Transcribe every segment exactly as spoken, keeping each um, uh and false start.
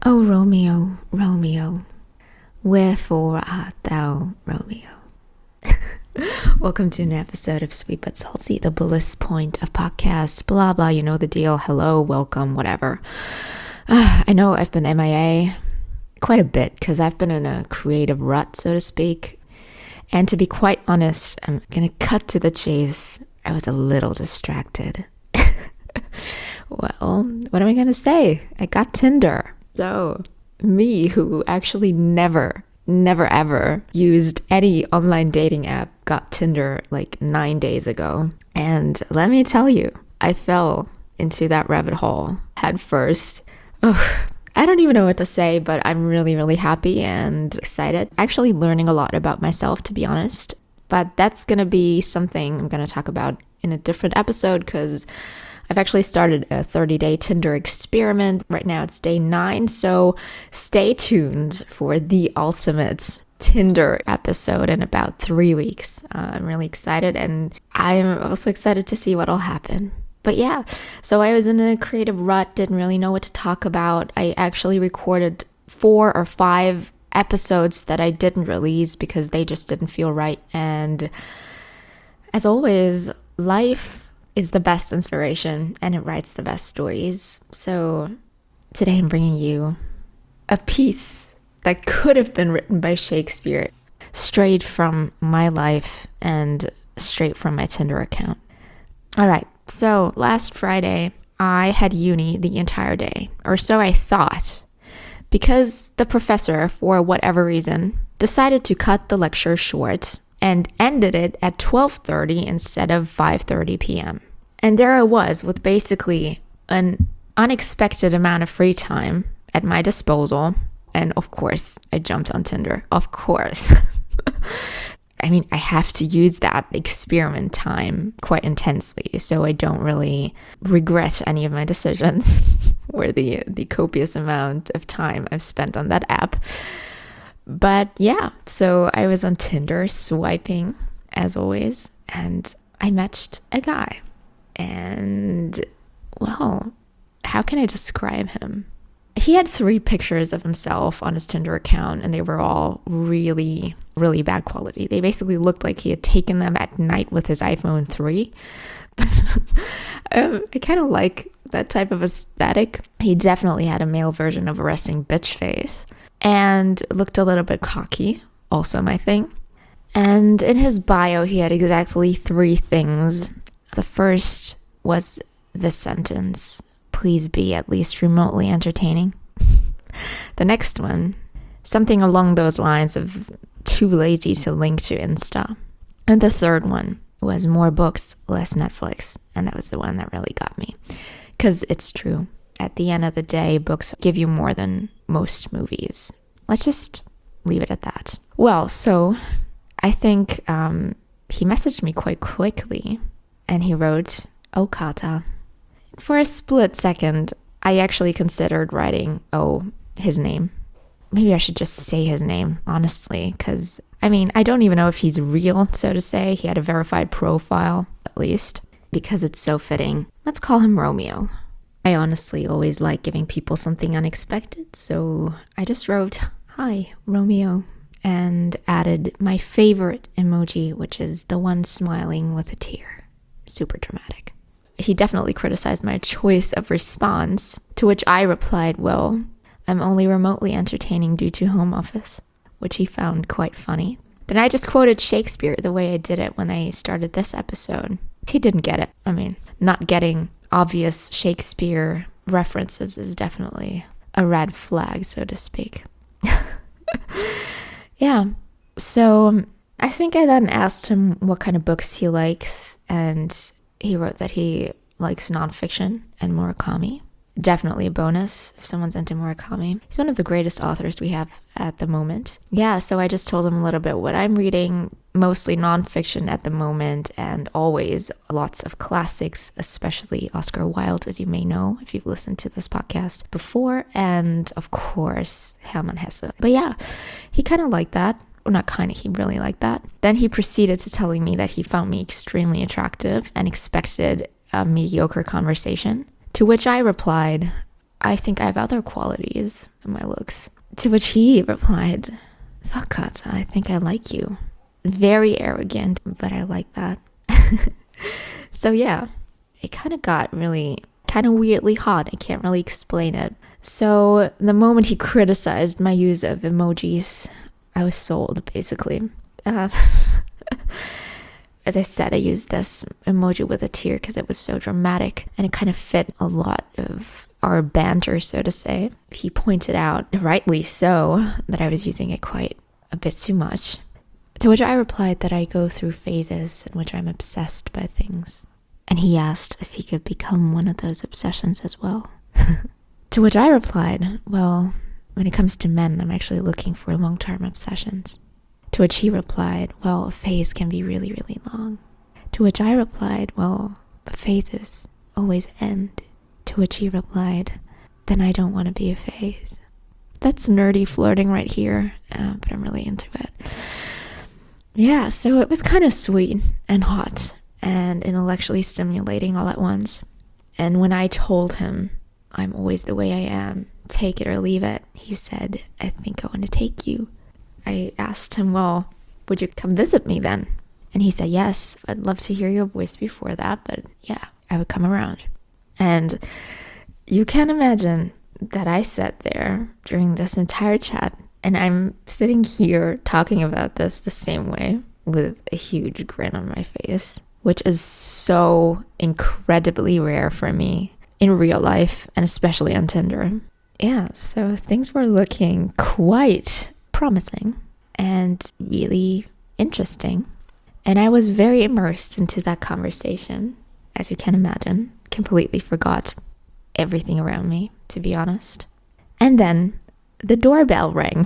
O Romeo, Romeo, wherefore art thou Romeo? Welcome to an episode of Sweet But Salty, the ballast point of podcasts, blah blah, you know the deal. Hello, welcome, whatever. Uh, I know I've been M I A quite a bit because I've been in a creative rut, so to speak. And to be quite honest, I'm gonna cut to the chase. I was a little distracted. Well, what am I gonna say? I got Tinder. So, me who actually never, never ever used any online dating app got Tinder like nine days ago. And let me tell you, I fell into that rabbit hole head first. Oh, I don't even know what to say, but I'm really, really happy and excited. Actually learning a lot about myself, to be honest. But that's going to be something I'm going to talk about in a different episode because I've actually started a thirty-day Tinder experiment. Right now it's day nine, so stay tuned for the ultimate Tinder episode in about three weeks. Uh, I'm really excited, and I'm also excited to see what'll happen. But yeah, so I was in a creative rut, didn't really know what to talk about. I actually recorded four or five episodes that I didn't release because they just didn't feel right. And as always, life is the best inspiration and it writes the best stories. So today I'm bringing you a piece that could have been written by Shakespeare, straight from my life and straight from my Tinder account. All right, so last Friday I had uni the entire day, or so I thought, because the professor, for whatever reason, decided to cut the lecture short and ended it at twelve thirty instead of five thirty p.m. And there I was with basically an unexpected amount of free time at my disposal. And of course, I jumped on Tinder. Of course. I mean, I have to use that experiment time quite intensely, so I don't really regret any of my decisions or the, the copious amount of time I've spent on that app. But yeah, so I was on Tinder swiping, as always, and I matched a guy. And, well, how can I describe him? He had three pictures of himself on his Tinder account, and they were all really, really bad quality. They basically looked like he had taken them at night with his iPhone three. um, I kind of like that type of aesthetic. He definitely had a male version of a resting bitch face and looked a little bit cocky, also my thing. And in his bio, he had exactly three things. The first was this sentence: please be at least remotely entertaining. The next one, something along those lines of too lazy to link to Insta. And the third one was more books, less Netflix. And that was the one that really got me. Because it's true. At the end of the day, books give you more than most movies. Let's just leave it at that. Well, so I think um, he messaged me quite quickly. And he wrote, "Oh, Kata." For a split second, I actually considered writing, oh, his name. Maybe I should just say his name, honestly, because, I mean, I don't even know if he's real, so to say. He had a verified profile, at least, because it's so fitting. Let's call him Romeo. I honestly always like giving people something unexpected, so I just wrote, "Hi, Romeo," and added my favorite emoji, which is the one smiling with a tear. Super dramatic. He definitely criticized my choice of response, to which I replied, "Well, I'm only remotely entertaining due to home office," which he found quite funny. Then I just quoted Shakespeare the way I did it when I started this episode. He didn't get it. I mean, not getting obvious Shakespeare references is definitely a red flag, so to speak. Yeah, so I think I then asked him what kind of books he likes, and he wrote that he likes nonfiction and Murakami. Definitely a bonus if someone's into Murakami. He's one of the greatest authors we have at the moment. Yeah, so I just told him a little bit what I'm reading, mostly nonfiction at the moment, and always lots of classics, especially Oscar Wilde, as you may know if you've listened to this podcast before, and of course Hermann Hesse. But yeah, he kind of liked that. Well, not kind of, he really liked that. Then he proceeded to telling me that he found me extremely attractive and expected a mediocre conversation. To which I replied, I think I have other qualities in my looks. To which he replied, fuck Kat, I think I like you. Very arrogant, but I like that. So yeah, it kind of got really, kind of weirdly hot. I can't really explain it. So the moment he criticized my use of emojis, I was sold, basically. Uh, as I said, I used this emoji with a tear because it was so dramatic and it kind of fit a lot of our banter, so to say. He pointed out, rightly so, that I was using it quite a bit too much. To which I replied that I go through phases in which I'm obsessed by things. And he asked if he could become one of those obsessions as well. To which I replied, well, when it comes to men, I'm actually looking for long-term obsessions. To which he replied, well, a phase can be really, really long. To which I replied, well, but phases always end. To which he replied, then I don't want to be a phase. That's nerdy flirting right here, uh, but I'm really into it. Yeah, so it was kind of sweet and hot and intellectually stimulating all at once. And when I told him, I'm always the way I am, take it or leave it, he said, I think I want to take you. I asked him, well, would you come visit me then? And he said, yes, I'd love to hear your voice before that, but yeah, I would come around. And you can imagine that I sat there during this entire chat, and I'm sitting here talking about this the same way with a huge grin on my face, which is so incredibly rare for me in real life and especially on Tinder. Yeah, so things were looking quite promising and really interesting. And I was very immersed into that conversation, as you can imagine. Completely forgot everything around me, to be honest. And then the doorbell rang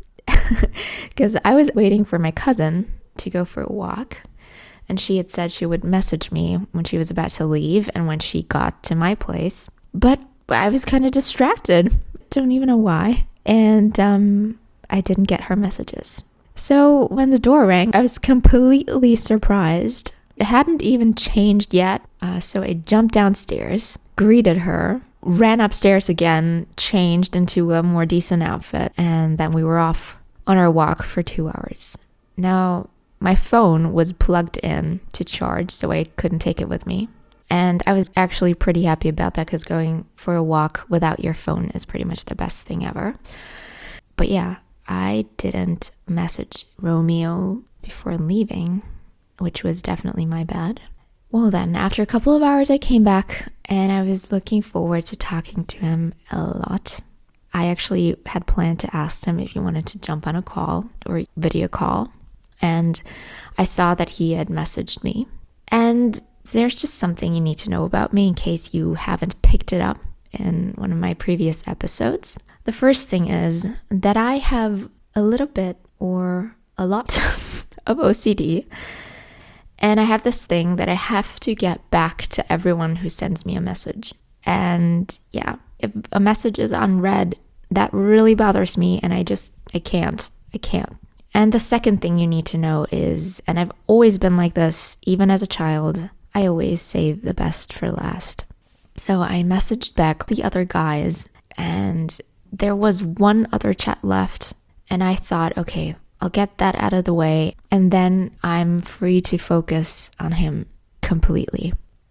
because I was waiting for my cousin to go for a walk, and she had said she would message me when she was about to leave and when she got to my place, but I was kind of distracted, don't even know why, and um I didn't get her messages. So when the door rang, I was completely surprised. It hadn't even changed yet, uh, so I jumped downstairs, greeted her, ran upstairs again, changed into a more decent outfit, and then we were off on our walk for two hours. Now, my phone was plugged in to charge, so I couldn't take it with me. And I was actually pretty happy about that because going for a walk without your phone is pretty much the best thing ever. But yeah, I didn't message Romeo before leaving, which was definitely my bad. Well then, after a couple of hours I came back and I was looking forward to talking to him a lot. I actually had planned to ask him if he wanted to jump on a call or video call, and I saw that he had messaged me. And there's just something you need to know about me in case you haven't picked it up in one of my previous episodes. The first thing is that I have a little bit or a lot of O C D, and I have this thing that I have to get back to everyone who sends me a message. And yeah, if a message is unread, that really bothers me, and I just, I can't, I can't. And the second thing you need to know is, and I've always been like this, even as a child, I always save the best for last. So I messaged back the other guys, and there was one other chat left, and I thought, okay, I'll get that out of the way, and then I'm free to focus on him completely.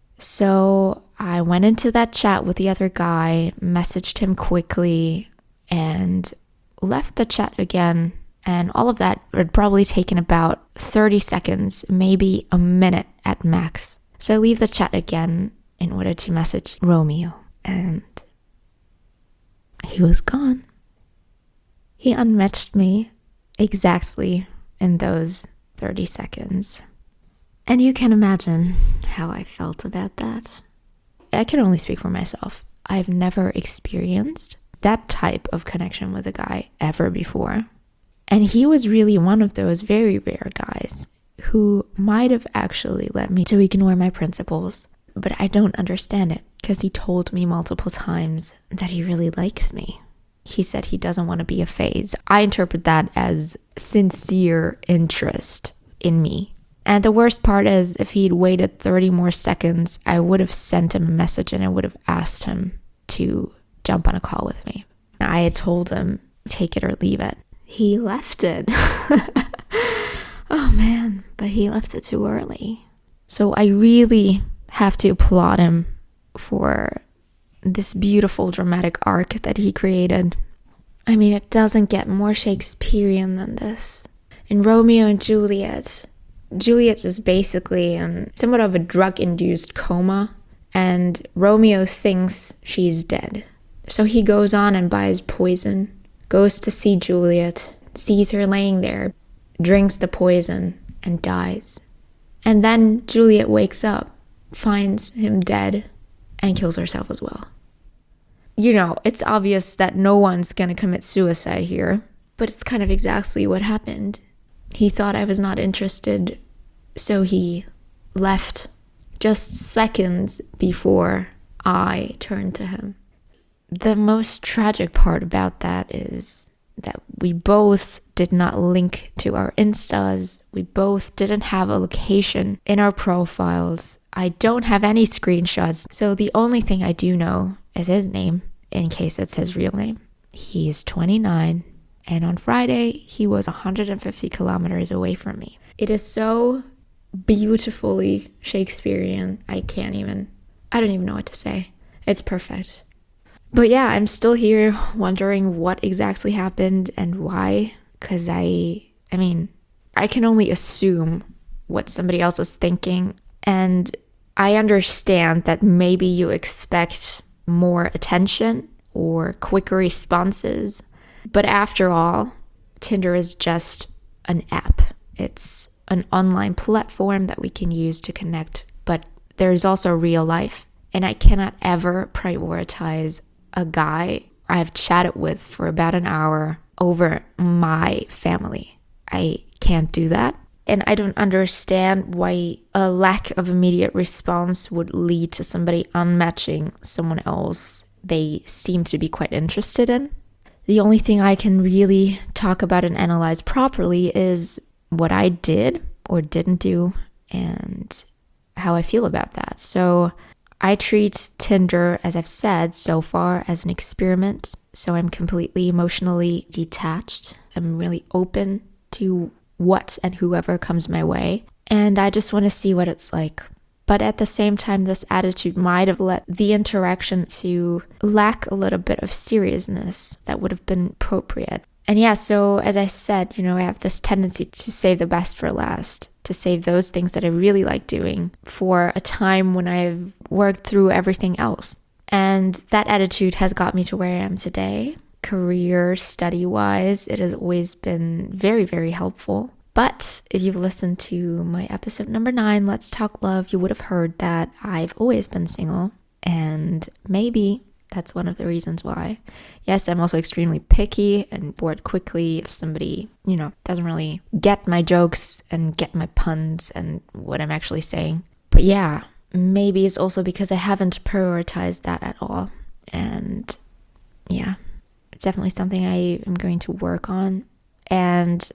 So I went into that chat with the other guy, messaged him quickly, and left the chat again. And all of that had probably taken about thirty seconds, maybe a minute at max. So I leave the chat again in order to message Romeo, and he was gone. He unmatched me exactly in those thirty seconds. And you can imagine how I felt about that. I can only speak for myself. I've never experienced that type of connection with a guy ever before. And he was really one of those very rare guys who might have actually led me to ignore my principles. But I don't understand it because he told me multiple times that he really likes me. He said he doesn't want to be a phase. I interpret that as sincere interest in me. And the worst part is, if he'd waited thirty more seconds, I would have sent him a message and I would have asked him to jump on a call with me. I had told him, take it or leave it. He left it. Oh man, but he left it too early. So I really have to applaud him for this beautiful dramatic arc that he created. I mean, it doesn't get more Shakespearean than this. In Romeo and Juliet, Juliet is basically in somewhat of a drug-induced coma, and Romeo thinks she's dead. So he goes on and buys poison, goes to see Juliet, sees her laying there, drinks the poison, and dies. And then Juliet wakes up, finds him dead, and kills herself as well. You know, it's obvious that no one's gonna commit suicide here, but it's kind of exactly what happened. He thought I was not interested, so he left just seconds before I turned to him. The most tragic part about that is that we both did not link to our Instas. We both didn't have a location in our profiles. I don't have any screenshots, so the only thing I do know is his name, in case it's his real name. He's twenty-nine, and on Friday, he was one hundred fifty kilometers away from me. It is so beautifully Shakespearean, I can't even, I don't even know what to say. It's perfect. But yeah, I'm still here wondering what exactly happened and why, because I, I mean, I can only assume what somebody else is thinking, and I understand that maybe you expect more attention or quicker responses, but after all, Tinder is just an app. It's an online platform that we can use to connect, but there's also real life, and I cannot ever prioritize a guy I've chatted with for about an hour over my family. I can't do that. And I don't understand why a lack of immediate response would lead to somebody unmatching someone else they seem to be quite interested in. The only thing I can really talk about and analyze properly is what I did or didn't do and how I feel about that. So I treat Tinder, as I've said so far, as an experiment. So I'm completely emotionally detached. I'm really open to what and whoever comes my way. And I just want to see what it's like. But at the same time, this attitude might have led the interaction to lack a little bit of seriousness that would have been appropriate. And yeah, so as I said, you know, I have this tendency to save the best for last, to save those things that I really like doing for a time when I've worked through everything else. And that attitude has got me to where I am today. Career, study-wise, it has always been very, very helpful. But if you've listened to my episode number nine, Let's Talk Love, you would have heard that I've always been single. And maybe that's one of the reasons why. Yes, I'm also extremely picky and bored quickly if somebody, you know, doesn't really get my jokes and get my puns and what I'm actually saying. But yeah, maybe it's also because I haven't prioritized that at all. And yeah, it's definitely something I am going to work on. And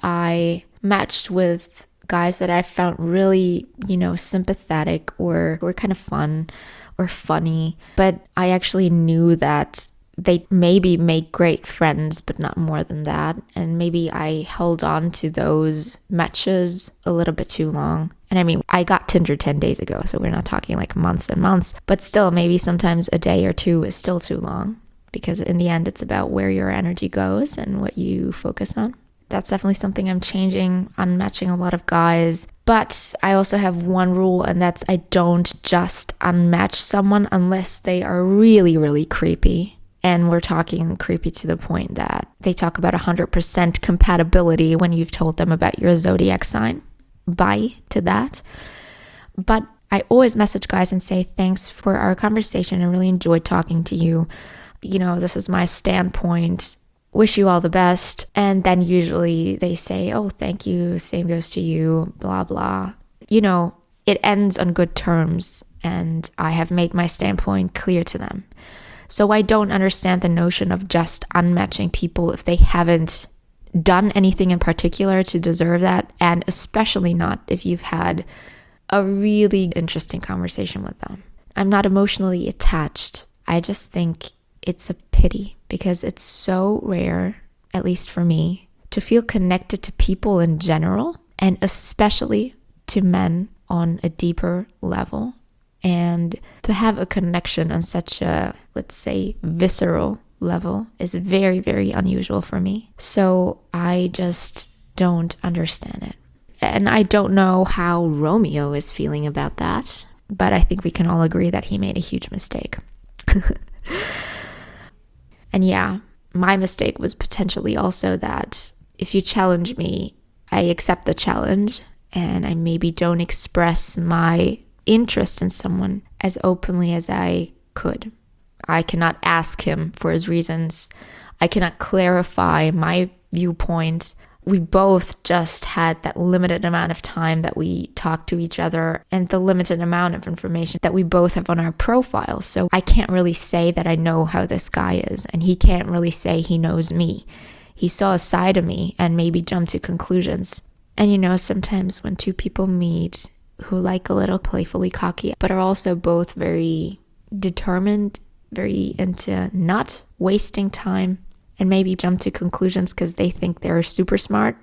I matched with guys that I found really, you know, sympathetic or were kind of fun or funny, but I actually knew that they maybe make great friends, but not more than that. And maybe I held on to those matches a little bit too long. And I mean, I got Tinder ten days ago, so we're not talking like months and months, but still maybe sometimes a day or two is still too long, because in the end, it's about where your energy goes and what you focus on. That's definitely something I'm changing, unmatching a lot of guys. But I also have one rule, and that's I don't just unmatch someone unless they are really, really creepy. And we're talking creepy to the point that they talk about one hundred percent compatibility when you've told them about your zodiac sign. Bye to that. But I always message guys and say, thanks for our conversation. I really enjoyed talking to you. You know, this is my standpoint. Wish you all the best. And then usually they say, oh, thank you, same goes to you, blah, blah. You know, it ends on good terms, and I have made my standpoint clear to them. So I don't understand the notion of just unmatching people if they haven't done anything in particular to deserve that, and especially not if you've had a really interesting conversation with them. I'm not emotionally attached. I just think it's a pity because it's so rare, at least for me, to feel connected to people in general, and especially to men on a deeper level. And to have a connection on such a, let's say, visceral level is very, very unusual for me. So I just don't understand it. And I don't know how Romeo is feeling about that, but I think we can all agree that he made a huge mistake. And yeah, my mistake was potentially also that if you challenge me, I accept the challenge and I maybe don't express my interest in someone as openly as I could. I cannot ask him for his reasons. I cannot clarify my viewpoint. We both just had that limited amount of time that we talked to each other and the limited amount of information that we both have on our profile. So I can't really say that I know how this guy is, and he can't really say he knows me. He saw a side of me and maybe jumped to conclusions. And you know, sometimes when two people meet who like a little playfully cocky, but are also both very determined, very into not wasting time, and maybe jump to conclusions because they think they're super smart.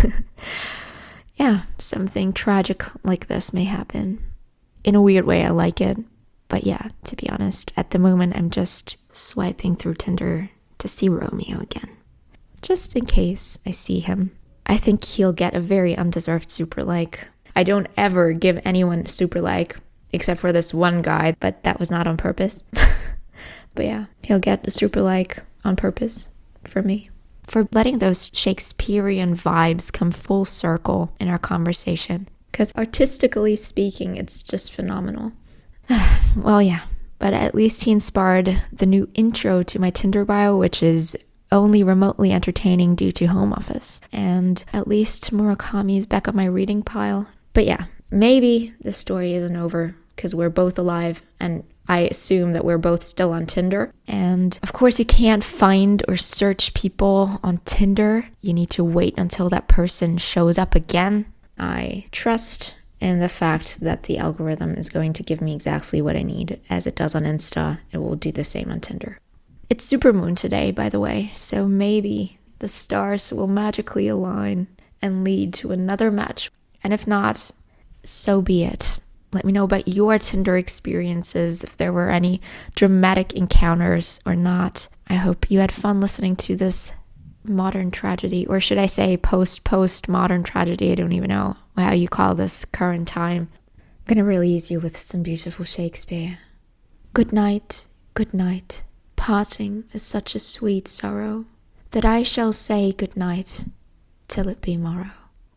Yeah, something tragic like this may happen. In a weird way, I like it. But yeah, to be honest, at the moment, I'm just swiping through Tinder to see Romeo again. Just in case I see him. I think he'll get a very undeserved super like. I don't ever give anyone a super like, except for this one guy, but that was not on purpose. But yeah, he'll get a super like on purpose for me. For letting those Shakespearean vibes come full circle in our conversation. Because artistically speaking, it's just phenomenal. Well, yeah, but at least he inspired the new intro to my Tinder bio, which is only remotely entertaining due to home office. And at least Murakami is back on my reading pile. But yeah, maybe the story isn't over because we're both alive, and I assume that we're both still on Tinder. And of course, you can't find or search people on Tinder. You need to wait until that person shows up again. I trust in the fact that the algorithm is going to give me exactly what I need. As it does on Insta, it will do the same on Tinder. It's supermoon today, by the way, so maybe the stars will magically align and lead to another match. And if not, so be it. Let me know about your Tinder experiences, if there were any dramatic encounters or not. I hope you had fun listening to this modern tragedy, or should I say post-post modern tragedy? I don't even know how you call this current time. I'm gonna release you with some beautiful Shakespeare. Good night, good night. Parting is such a sweet sorrow that I shall say good night till it be morrow.